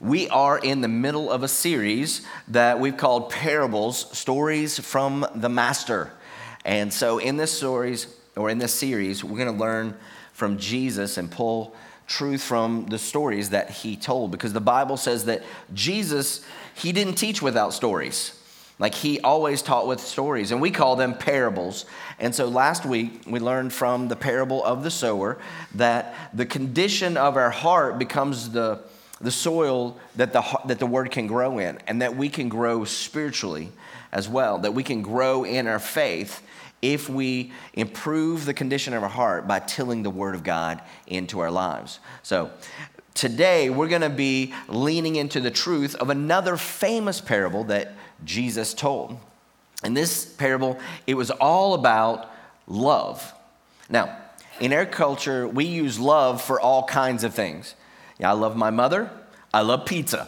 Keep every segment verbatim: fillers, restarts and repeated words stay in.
We are in the middle of a series that we've called Parables, Stories from the Master. And so in this stories, or in this series, we're going to learn from Jesus and pull truth from the stories that he told. Because the Bible says that Jesus, he didn't teach without stories. Like he always taught with stories, and we call them parables. And so last week, we learned from the parable of the sower that the condition of our heart becomes the the soil that the that the word can grow in, and that we can grow spiritually as well, that we can grow in our faith if we improve the condition of our heart by tilling the word of God into our lives. So today we're going to be leaning into the truth of another famous parable that Jesus told. In this parable, it was all about love. Now, in our culture, we use love for all kinds of things. Yeah, I love my mother. I love pizza.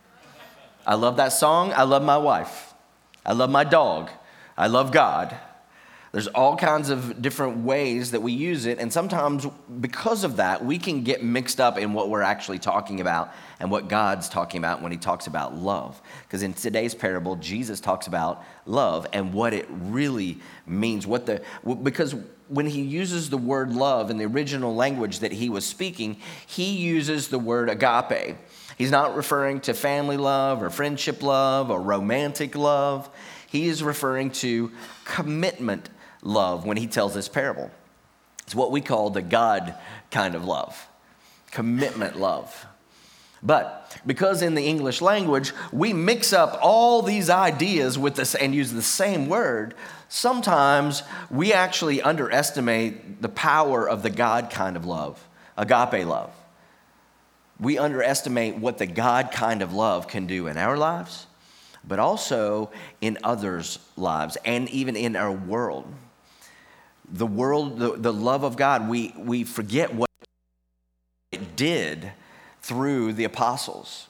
I love that song. I love my wife. I love my dog. I love God. There's all kinds of different ways that we use it, and sometimes because of that, we can get mixed up in what we're actually talking about and what God's talking about when he talks about love. Because in today's parable, Jesus talks about love and what it really means. What the because when he uses the word love in the original language that he was speaking, he uses the word agape. He's not referring to family love or friendship love or romantic love. He is referring to commitment love when he tells this parable. It's what we call the God kind of love, commitment love. But because in the English language, we mix up all these ideas with this and use the same word, sometimes we actually underestimate the power of the God kind of love, agape love. We underestimate what the God kind of love can do in our lives, but also in others' lives and even in our world. The world, the, the love of God, we, we forget what it did through the apostles.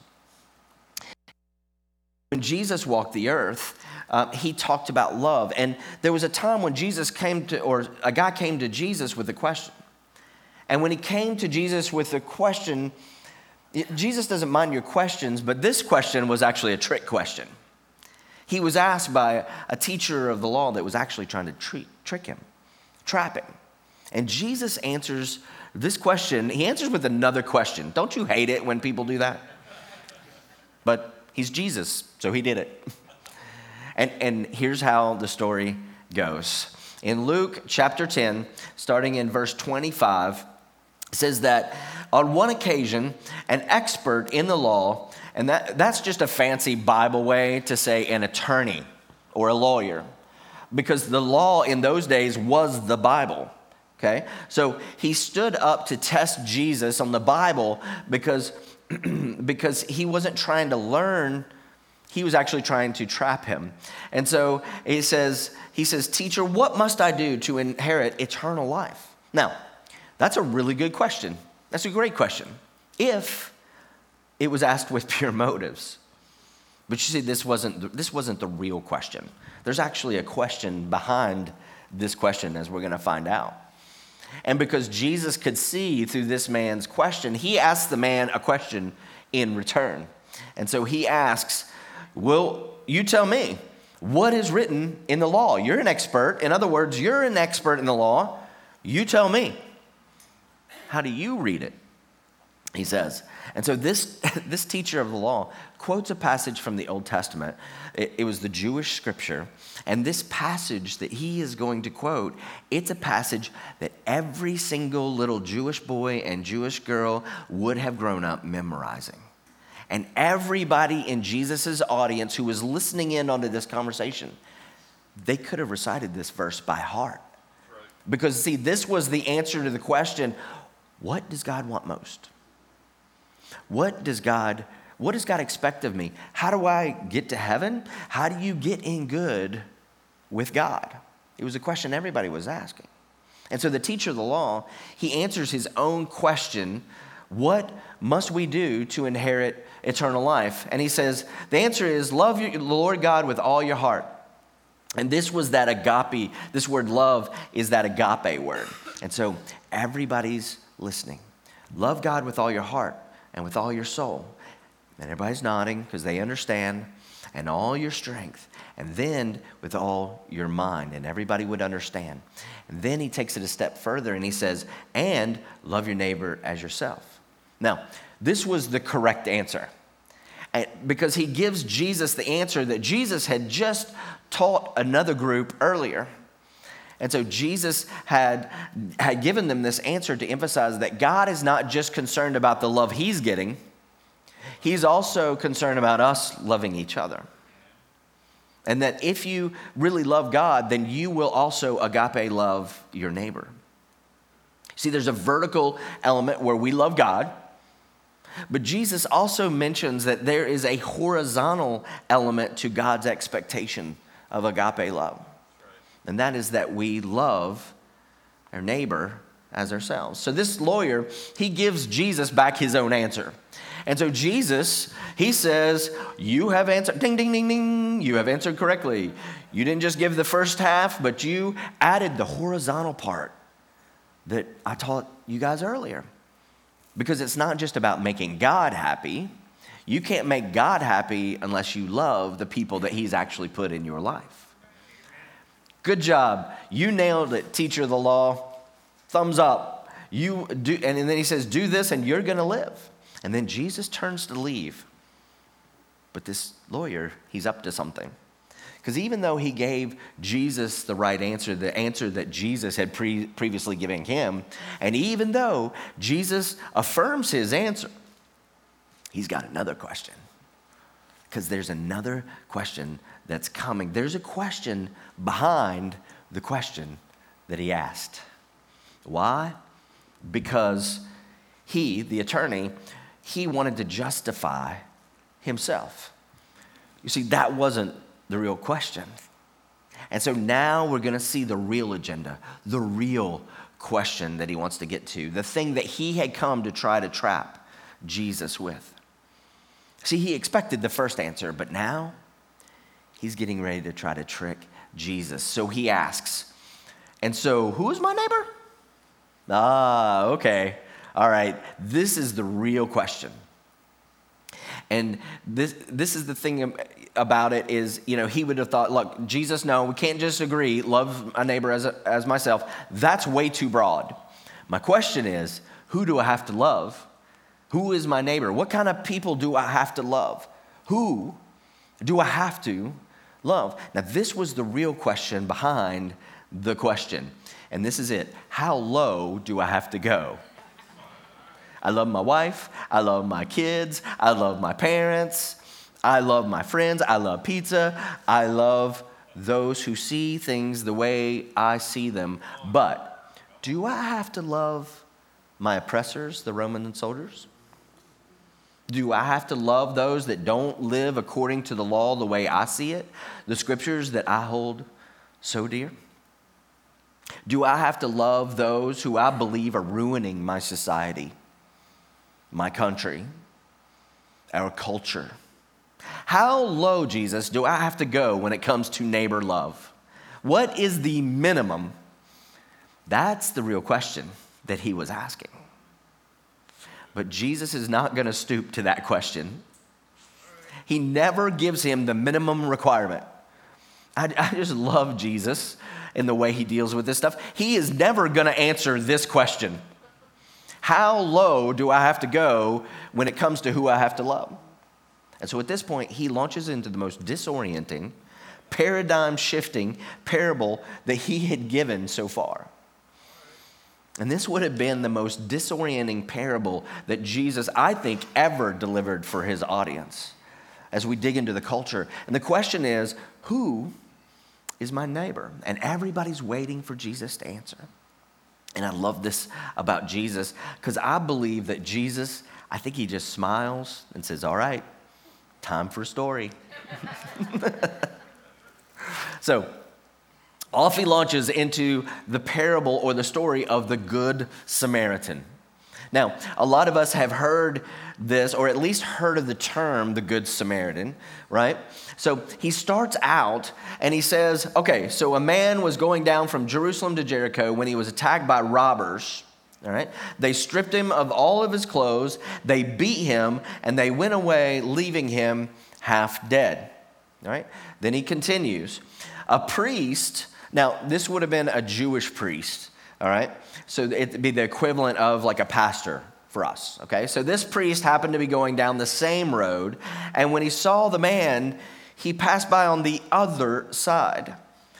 When Jesus walked the earth, uh, he talked about love. And there was a time when Jesus came to, or a guy came to Jesus with a question. And when he came to Jesus with a question, Jesus doesn't mind your questions, but this question was actually a trick question. He was asked by a teacher of the law that was actually trying to treat, trick him, trap him. And Jesus answers this question. He answers with another question. Don't you hate it when people do that? But he's Jesus, so he did it. And, and here's how the story goes. In Luke chapter ten, starting in verse twenty-five, it says that on one occasion, an expert in the law, and that, that's just a fancy Bible way to say an attorney or a lawyer, because the law in those days was the Bible, okay? So he stood up to test Jesus on the Bible because, because he wasn't trying to learn, he was actually trying to trap him. And so he says, he says, "Teacher, what must I do to inherit eternal life?" Now, that's a really good question. That's a great question, if it was asked with pure motives. But you see, this wasn't this wasn't the real question. There's actually a question behind this question, as we're going to find out. And because Jesus could see through this man's question, he asked the man a question in return. And so he asks, "Will you tell me what is written in the law? You're an expert. In other words, you're an expert in the law. You tell me. How do you read it?" He says. And so this, this teacher of the law quotes a passage from the Old Testament. It, it was the Jewish scripture. And this passage that he is going to quote, it's a passage that every single little Jewish boy and Jewish girl would have grown up memorizing. And everybody in Jesus' audience who was listening in onto this conversation, they could have recited this verse by heart. Because, see, this was the answer to the question, what does God want most? What does God, what does God expect of me? How do I get to heaven? How do you get in good with God? It was a question everybody was asking. And so the teacher of the law, he answers his own question, what must we do to inherit eternal life? And he says, the answer is love your, the Lord God with all your heart. And this was that agape, this word love is that agape word. And so everybody's listening. Love God with all your heart and with all your soul And everybody's nodding because they understand. And all your strength. And then with all your mind. And everybody would understand. And then he takes it a step further and he says, and love your neighbor as yourself. Now, this was the correct answer. And because he gives Jesus the answer that Jesus had just taught another group earlier. And so Jesus had, had given them this answer to emphasize that God is not just concerned about the love he's getting. He's also concerned about us loving each other. And that if you really love God, then you will also agape love your neighbor. See, there's a vertical element where we love God. But Jesus also mentions that there is a horizontal element to God's expectation of agape love. And that is that we love our neighbor as ourselves. So this lawyer, he gives Jesus back his own answer. And so Jesus, he says, you have answered, ding, ding, ding, ding, you have answered correctly. You didn't just give the first half, but you added the horizontal part that I taught you guys earlier. Because it's not just about making God happy. You can't make God happy unless you love the people that he's actually put in your life. Good job. You nailed it, teacher of the law. Thumbs up. You do, and then he says, do this and you're going to live. And then Jesus turns to leave. But this lawyer, he's up to something. Because even though he gave Jesus the right answer, the answer that Jesus had pre- previously given him, and even though Jesus affirms his answer, he's got another question. Because there's another question that's coming. There's a question behind the question that he asked. Why? Because he, the attorney, he wanted to justify himself. You see, that wasn't the real question. And so now we're going to see the real agenda, the real question that he wants to get to, the thing that he had come to try to trap Jesus with. See, he expected the first answer, but now he's getting ready to try to trick Jesus. So he asks, and so who is my neighbor? Ah, okay. All right. This is the real question. And this this is the thing about it is, you know, he would have thought, look, Jesus, no, we can't just agree, love my neighbor as, as myself. That's way too broad. My question is, who do I have to love? Who is my neighbor? What kind of people do I have to love? Who do I have to love? Now, this was the real question behind the question. And this is it. How low do I have to go? I love my wife. I love my kids. I love my parents. I love my friends. I love pizza. I love those who see things the way I see them. But do I have to love my oppressors, the Roman soldiers? Do I have to love those that don't live according to the law the way I see it, the scriptures that I hold so dear? Do I have to love those who I believe are ruining my society, my country, our culture? How low, Jesus, do I have to go when it comes to neighbor love? What is the minimum? That's the real question that he was asking. But Jesus is not going to stoop to that question. He never gives him the minimum requirement. I, I just love Jesus in the way he deals with this stuff. He is never going to answer this question. How low do I have to go when it comes to who I have to love? And so at this point, he launches into the most disorienting, paradigm-shifting parable that he had given so far. And this would have been the most disorienting parable that Jesus, I think, ever delivered for his audience as we dig into the culture. And the question is, who is my neighbor? And everybody's waiting for Jesus to answer. And I love this about Jesus because I believe that Jesus, I think he just smiles and says, all right, time for a story. So off he launches into the parable or the story of the Good Samaritan. Now, a lot of us have heard this, or at least heard of the term, the Good Samaritan, right? So he starts out and he says, okay, so a man was going down from Jerusalem to Jericho when he was attacked by robbers, All right. They stripped him of all of his clothes. They beat him and they went away, leaving him half dead. All right. Then he continues. A priest, now this would have been a Jewish priest. All right. So it'd be the equivalent of like a pastor for us. Okay. So this priest happened to be going down the same road. And when he saw the man, he passed by on the other side.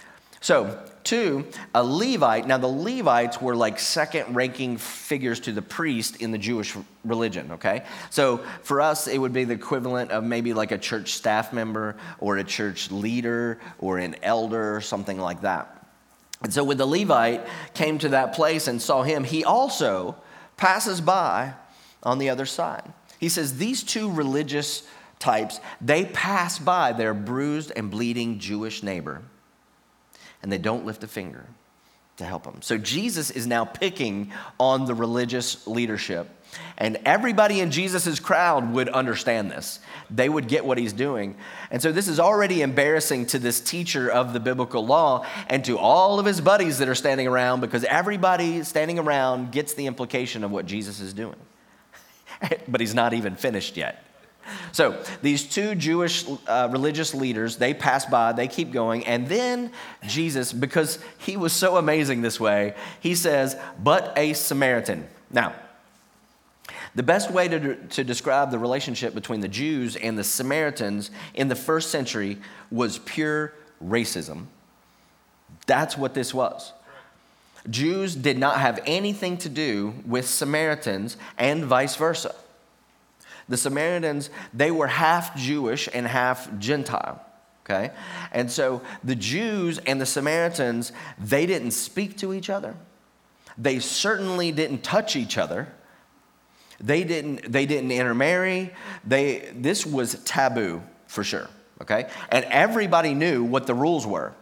So, two, a Levite. Now, the Levites were like second-ranking figures to the priest in the Jewish religion, okay? So, for us, it would be the equivalent of maybe like a church staff member or a church leader or an elder or something like that. And so, when the Levite came to that place and saw him, he also passes by on the other side. He says, these two religious types, they pass by their bruised and bleeding Jewish neighbor, and they don't lift a finger to help him. So Jesus is now picking on the religious leadership. And everybody in Jesus' crowd would understand this. They would get what he's doing. And so this is already embarrassing to this teacher of the biblical law and to all of his buddies that are standing around, because everybody standing around gets the implication of what Jesus is doing. But he's not even finished yet. So these two Jewish uh, religious leaders, they pass by, they keep going, and then Jesus, because he was so amazing this way, he says, but a Samaritan. Now, the best way to, to describe the relationship between the Jews and the Samaritans in the first century was pure racism. That's what this was. Jews did not have anything to do with Samaritans and vice versa. The Samaritans, they were half Jewish and half Gentile, okay? And so the Jews and the Samaritans, they didn't speak to each other. They certainly didn't touch each other. They didn't, they didn't intermarry. They, this was taboo for sure, okay? And everybody knew what the rules were.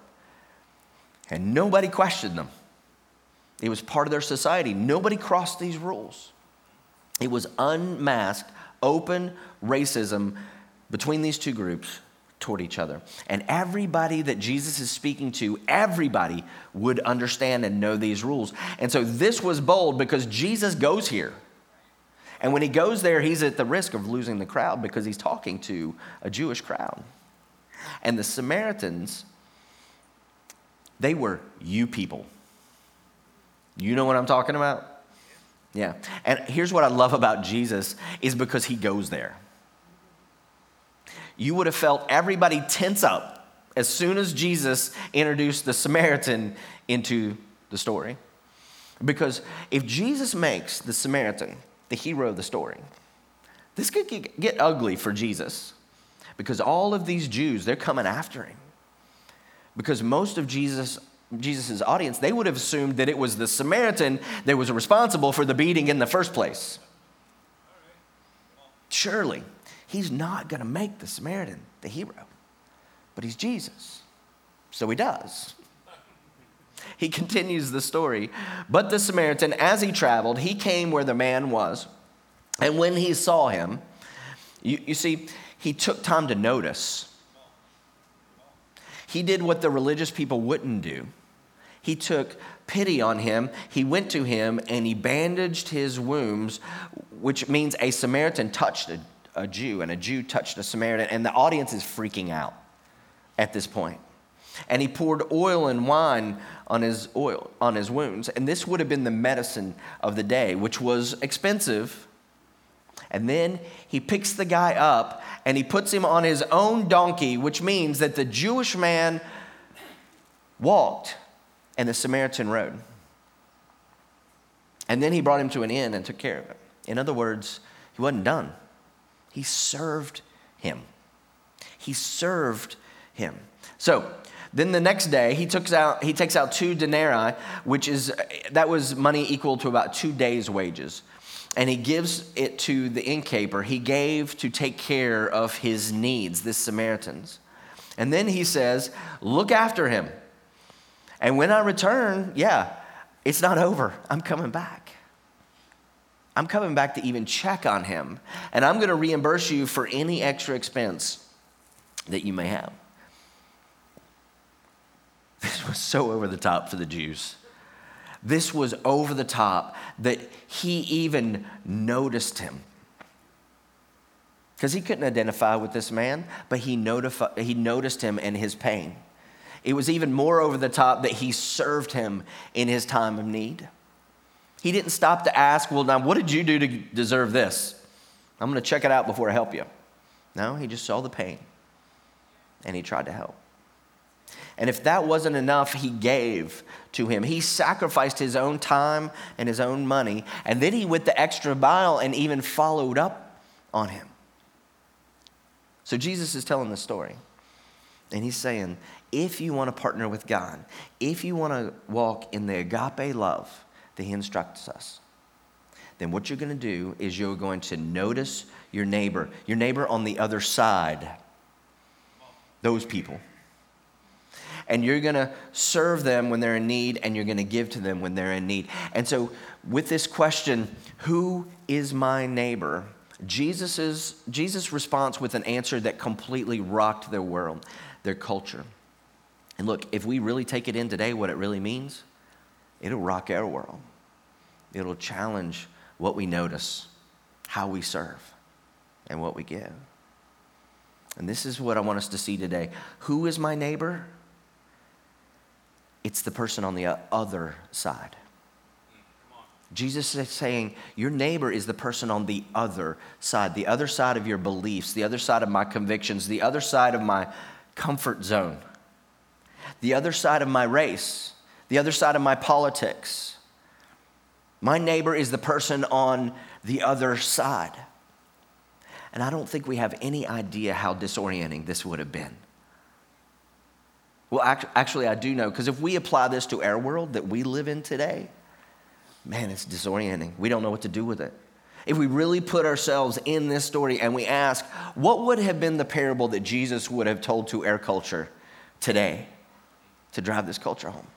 And nobody questioned them. It was part of their society. Nobody crossed these rules. It was unmasked, open racism between these two groups toward each other. And everybody that Jesus is speaking to, everybody would understand and know these rules. And so this was bold because Jesus goes here. And when he goes there, he's at the risk of losing the crowd because he's talking to a Jewish crowd. And the Samaritans, they were you people. You know what I'm talking about? Yeah. And here's what I love about Jesus is because he goes there. You would have felt everybody tense up as soon as Jesus introduced the Samaritan into the story. Because if Jesus makes the Samaritan the hero of the story, this could get ugly for Jesus. Because all of these Jews, they're coming after him. Because most of Jesus' Jesus' audience, they would have assumed that it was the Samaritan that was responsible for the beating in the first place. Surely, he's not going to make the Samaritan the hero, but he's Jesus. So he does. He continues the story. But the Samaritan, as he traveled, he came where the man was. And when he saw him, you, you see, he took time to notice. He did what the religious people wouldn't do. He took pity on him. He went to him and he bandaged his wounds, which means a Samaritan touched a, a Jew and a Jew touched a Samaritan. And the audience is freaking out at this point. And he poured oil and wine on his oil on his wounds. And this would have been the medicine of the day, which was expensive. And then he picks the guy up and he puts him on his own donkey, which means that the Jewish man walked and the Samaritan rode. And then he brought him to an inn and took care of him. In other words, he wasn't done. He served him. He served him. So then the next day, he takes out he takes out two denarii, which is that was money equal to about two days' wages. And he gives it to the innkeeper. He gave to take care of his needs, this Samaritan's. And then he says, look after him. And when I return, yeah, it's not over. I'm coming back. I'm coming back to even check on him. And I'm going to reimburse you for any extra expense that you may have. This was so over the top for the Jews. This was over the top, that he even noticed him. Because he couldn't identify with this man, but he, notifi- he noticed him and his pain. It was even more over the top that he served him in his time of need. He didn't stop to ask, well, now what did you do to deserve this? I'm going to check it out before I help you. No, he just saw the pain and he tried to help. And if that wasn't enough, he gave to him. He sacrificed his own time and his own money, and then he went the extra mile and even followed up on him. So Jesus is telling the story, and he's saying, if you want to partner with God, if you want to walk in the agape love that he instructs us, then what you're going to do is you're going to notice your neighbor, your neighbor on the other side, those people. And you're going to serve them when they're in need, and you're going to give to them when they're in need. And so with this question, who is my neighbor? Jesus's, Jesus' response with an answer that completely rocked their world, their culture. And look, if we really take it in today, what it really means, it'll rock our world. It'll challenge what we notice, how we serve, and what we give. And this is what I want us to see today. Who is my neighbor? It's the person on the other side. Jesus is saying, your neighbor is the person on the other side, the other side of your beliefs, the other side of my convictions, the other side of my comfort zone, the other side of my race, the other side of my politics. My neighbor is the person on the other side. And I don't think we have any idea how disorienting this would have been. Well, actually, I do know, because if we apply this to our world that we live in today, man, it's disorienting. We don't know what to do with it. If we really put ourselves in this story and we ask, what would have been the parable that Jesus would have told to our culture today to drive this culture home?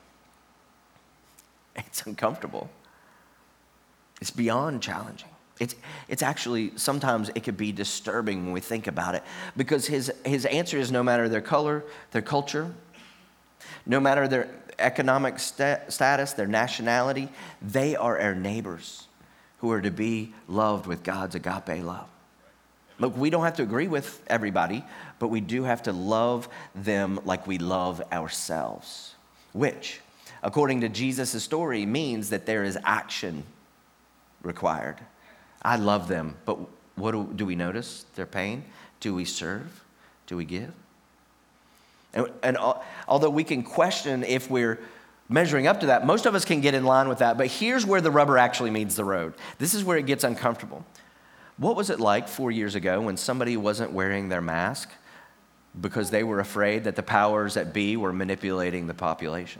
It's uncomfortable. It's beyond challenging. It's, it's actually, sometimes it could be disturbing when we think about it, because his, his answer is no matter their color, their culture, no matter their economic st- status, their nationality, they are our neighbors who are to be loved with God's agape love. Look, we don't have to agree with everybody, but we do have to love them like we love ourselves, which, according to Jesus' story, means that there is action required. I love them, but what do, do we notice? Their pain? Do we serve? Do we give? And, and although we can question if we're measuring up to that, most of us can get in line with that. But here's where the rubber actually meets the road. This is where it gets uncomfortable. What was it like four years ago when somebody wasn't wearing their mask because they were afraid that the powers that be were manipulating the population?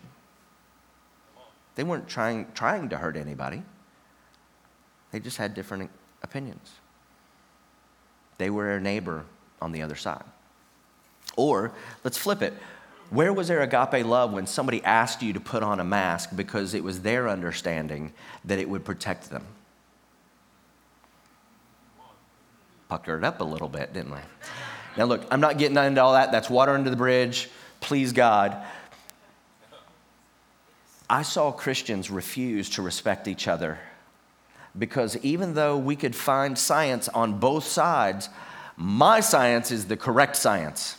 They weren't trying, trying to hurt anybody. They just had different opinions. They were a neighbor on the other side. Or, let's flip it. Where was their agape love when somebody asked you to put on a mask because it was their understanding that it would protect them? Puckered up a little bit, didn't I? Now look, I'm not getting into all that. That's water under the bridge. Please God. I saw Christians refuse to respect each other because even though we could find science on both sides, my science is the correct science.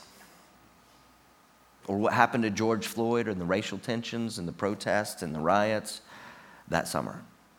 Or what happened to George Floyd and the racial tensions and the protests and the riots that summer.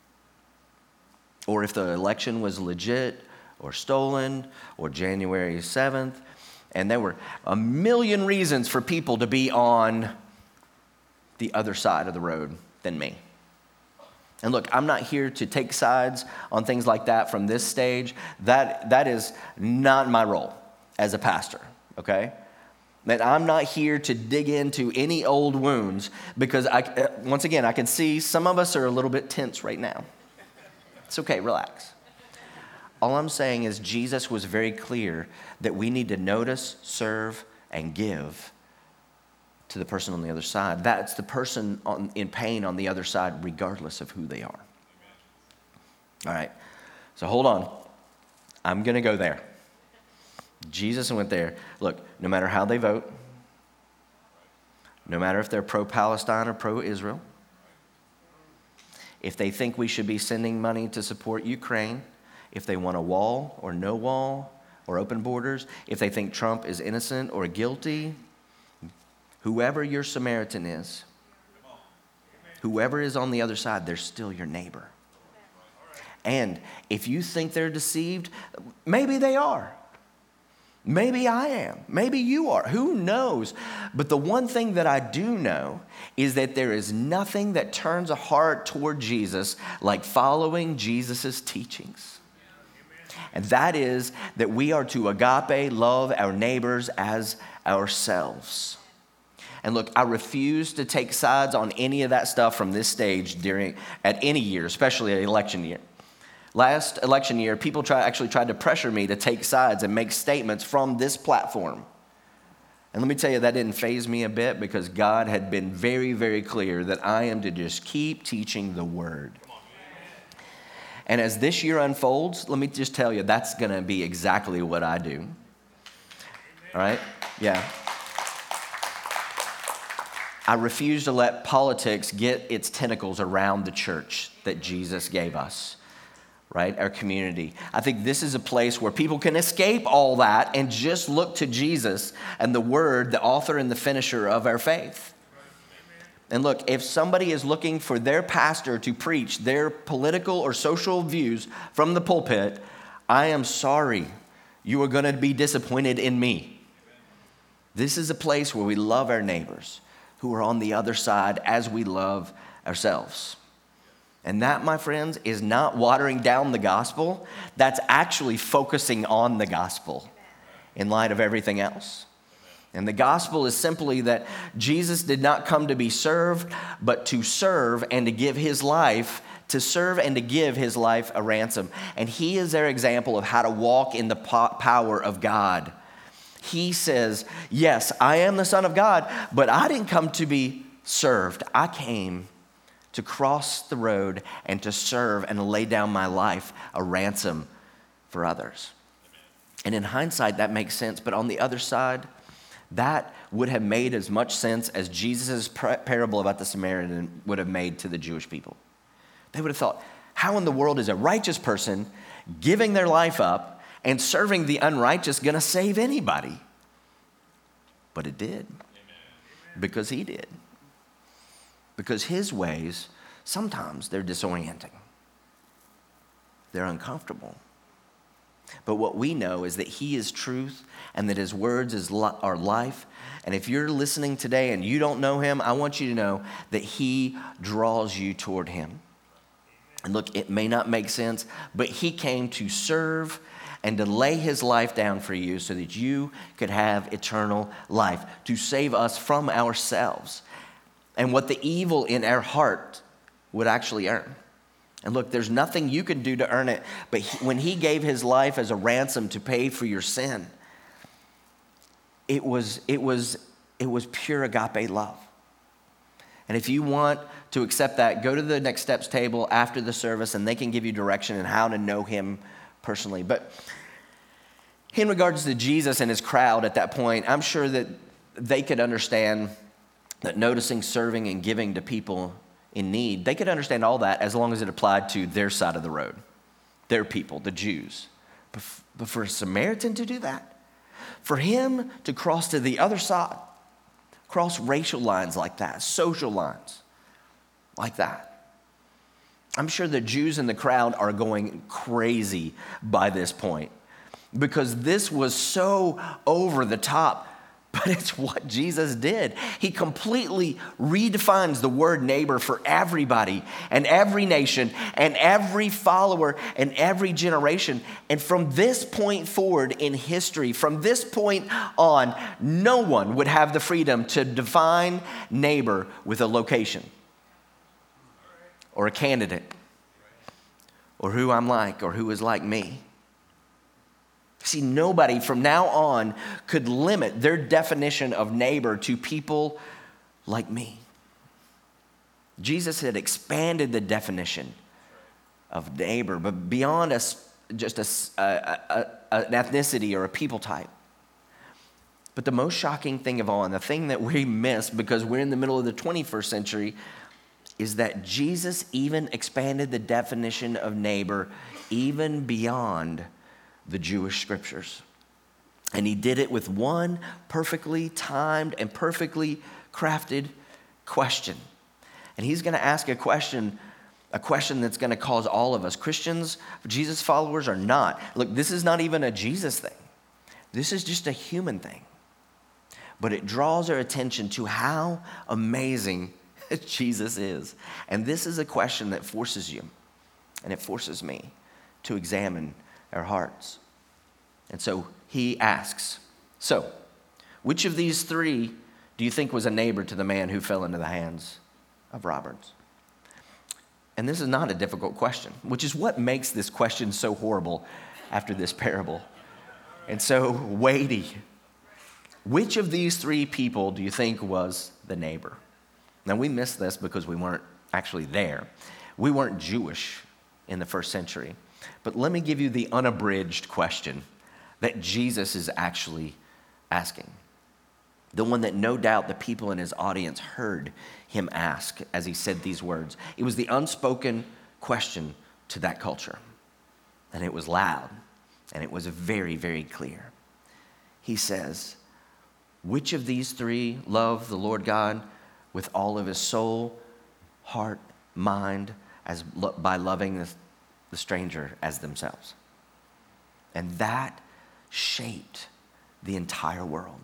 Or if the election was legit or stolen or January seventh. And there were a million reasons for people to be on the other side of the road than me. And look, I'm not here to take sides on things like that from this stage. That, that is not my role as a pastor, okay? That I'm not here to dig into any old wounds because, I, once again, I can see some of us are a little bit tense right now. It's okay, relax. All I'm saying is Jesus was very clear that we need to notice, serve, and give to the person on the other side. That's the person on, in pain on the other side, regardless of who they are. All right, so hold on. I'm going to go there. Jesus went there. Look, no matter how they vote, no matter if they're pro-Palestine or pro-Israel, if they think we should be sending money to support Ukraine, if they want a wall or no wall or open borders, if they think Trump is innocent or guilty, whoever your Samaritan is, whoever is on the other side, they're still your neighbor. And if you think they're deceived, maybe they are. Maybe I am. Maybe you are. Who knows? But the one thing that I do know is that there is nothing that turns a heart toward Jesus like following Jesus' teachings. And that is that we are to agape love our neighbors as ourselves. And look, I refuse to take sides on any of that stuff from this stage during at any year, especially an election year. Last election year, people try, actually tried to pressure me to take sides and make statements from this platform. And let me tell you, that didn't faze me a bit because God had been very, very clear that I am to just keep teaching the word. And as this year unfolds, let me just tell you, that's going to be exactly what I do. All right? Yeah. I refuse to let politics get its tentacles around the church that Jesus gave us. Right? Our community. I think this is a place where people can escape all that and just look to Jesus and the word, the author and the finisher of our faith. And look, if somebody is looking for their pastor to preach their political or social views from the pulpit, I am sorry. You are going to be disappointed in me. This is a place where we love our neighbors who are on the other side as we love ourselves. And that, my friends, is not watering down the gospel. That's actually focusing on the gospel in light of everything else. And the gospel is simply that Jesus did not come to be served, but to serve and to give his life, to serve and to give his life a ransom. And he is their example of how to walk in the power of God. He says, yes, I am the Son of God, but I didn't come to be served. I came to cross the road and to serve and to lay down my life a ransom for others. And in hindsight, that makes sense. But on the other side, that would have made as much sense as Jesus' parable about the Samaritan would have made to the Jewish people. They would have thought, how in the world is a righteous person giving their life up and serving the unrighteous going to save anybody? But it did. Because he did. Because his ways, sometimes they're disorienting. They're uncomfortable. But what we know is that he is truth and that his words is li- are life. And if you're listening today and you don't know him, I want you to know that he draws you toward him. And look, it may not make sense, but he came to serve and to lay his life down for you so that you could have eternal life, to save us from ourselves and what the evil in our heart would actually earn. And look, there's nothing you can do to earn it, but he, when he gave his life as a ransom to pay for your sin, it was, it was, it was pure agape love. And if you want to accept that, go to the Next Steps table after the service and they can give you direction on how to know him personally. But in regards to Jesus and his crowd at that point, I'm sure that they could understand that noticing, serving, and giving to people in need, they could understand all that as long as it applied to their side of the road, their people, the Jews. But for a Samaritan to do that, for him to cross to the other side, cross racial lines like that, social lines like that, I'm sure the Jews in the crowd are going crazy by this point because this was so over the top. But it's what Jesus did. He completely redefines the word neighbor for everybody and every nation and every follower and every generation. And from this point forward in history, from this point on, no one would have the freedom to define neighbor with a location or a candidate or who I'm like or who is like me. See, nobody from now on could limit their definition of neighbor to people like me. Jesus had expanded the definition of neighbor, but beyond a, just a, a, a, an ethnicity or a people type. But the most shocking thing of all, and the thing that we miss because we're in the middle of the twenty-first century, is that Jesus even expanded the definition of neighbor even beyond the Jewish scriptures. And he did it with one perfectly timed and perfectly crafted question. And he's going to ask a question, a question that's going to cause all of us, Christians, Jesus followers or not. Look, this is not even a Jesus thing. This is just a human thing. But it draws our attention to how amazing Jesus is. And this is a question that forces you, and it forces me to examine our hearts. And so he asks, so which of these three do you think was a neighbor to the man who fell into the hands of robbers? And this is not a difficult question, which is what makes this question so horrible after this parable and so weighty. Which of these three people do you think was the neighbor? Now, we missed this because we weren't actually there. We weren't Jewish in the first century. But let me give you the unabridged question that Jesus is actually asking. The one that no doubt the people in his audience heard him ask as he said these words. It was the unspoken question to that culture. And it was loud, and it was very, very clear. He says, which of these three love the Lord God with all of his soul, heart, mind, as by loving the, the stranger as themselves? And that shaped the entire world.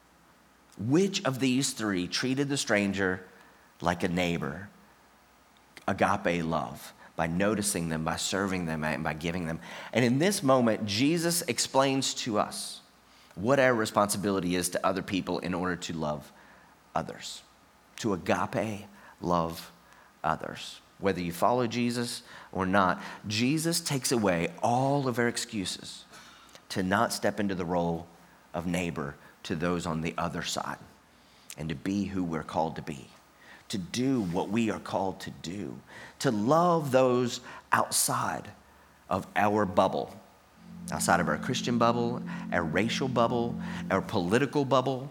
Which of these three treated the stranger like a neighbor, agape love, by noticing them, by serving them, and by giving them? And in this moment, Jesus explains to us what our responsibility is to other people in order to love others, to agape love others. Whether you follow Jesus or not, Jesus takes away all of our excuses to not step into the role of neighbor to those on the other side and to be who we're called to be, to do what we are called to do, to love those outside of our bubble, outside of our Christian bubble, our racial bubble, our political bubble.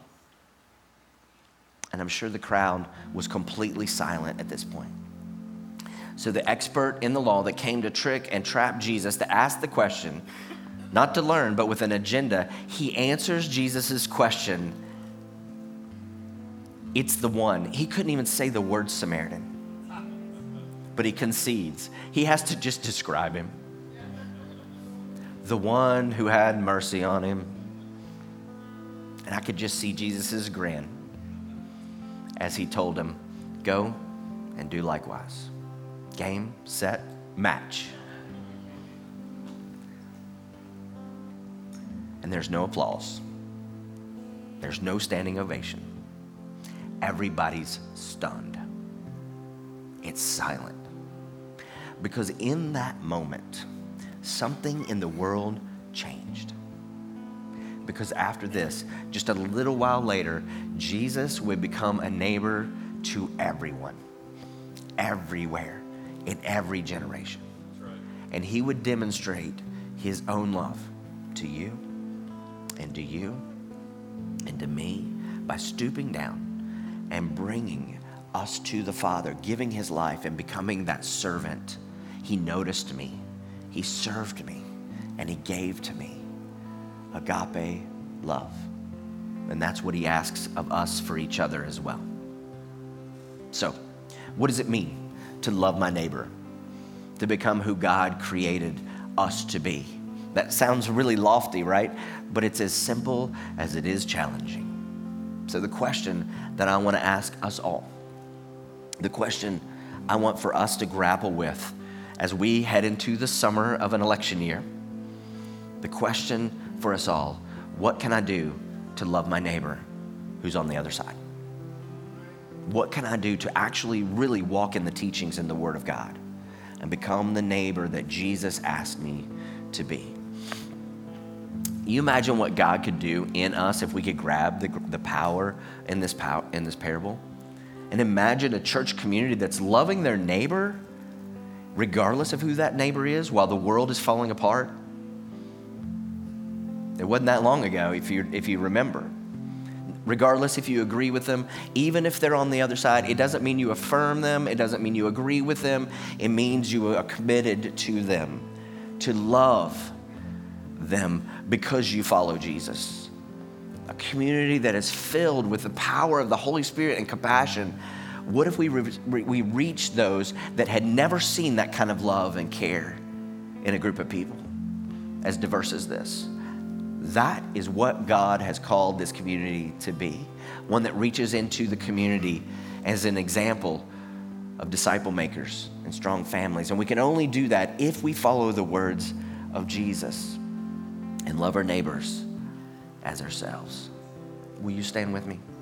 And I'm sure the crowd was completely silent at this point. So the expert in the law that came to trick and trap Jesus, to ask the question, not to learn, but with an agenda, he answers Jesus' question. It's the one. He couldn't even say the word Samaritan, but he concedes. He has to just describe him. The one who had mercy on him. And I could just see Jesus' grin as he told him, go and do likewise. Game, set, match. And there's no applause. There's no standing ovation. Everybody's stunned. It's silent. Because in that moment, something in the world changed. Because after this, just a little while later, Jesus would become a neighbor to everyone, everywhere, in every generation. That's right. And he would demonstrate his own love to you and to you and to me by stooping down and bringing us to the Father, giving his life and becoming that servant. He noticed me, he served me, and he gave to me agape love. And that's what he asks of us for each other as well. So, what does it mean to love my neighbor? To become who God created us to be? That sounds really lofty, right? But it's as simple as it is challenging. So the question that I want to ask us all, the question I want for us to grapple with as we head into the summer of an election year, the question for us all, what can I do to love my neighbor who's on the other side? What can I do to actually really walk in the teachings in the Word of God and become the neighbor that Jesus asked me to be? You imagine what God could do in us if we could grab the, the power in this power in this parable? And imagine a church community that's loving their neighbor regardless of who that neighbor is while the world is falling apart. It wasn't that long ago, if you if you remember. regardless if you agree with them, even if they're on the other side. It doesn't mean you affirm them. It doesn't mean you agree with them. It means you are committed to them, to love them because you follow Jesus. A community that is filled with the power of the Holy Spirit and compassion. What if we, re- we reach those that had never seen that kind of love and care in a group of people as diverse as this? That is what God has called this community to be. One that reaches into the community as an example of disciple makers and strong families. And we can only do that if we follow the words of Jesus and love our neighbors as ourselves. Will you stand with me?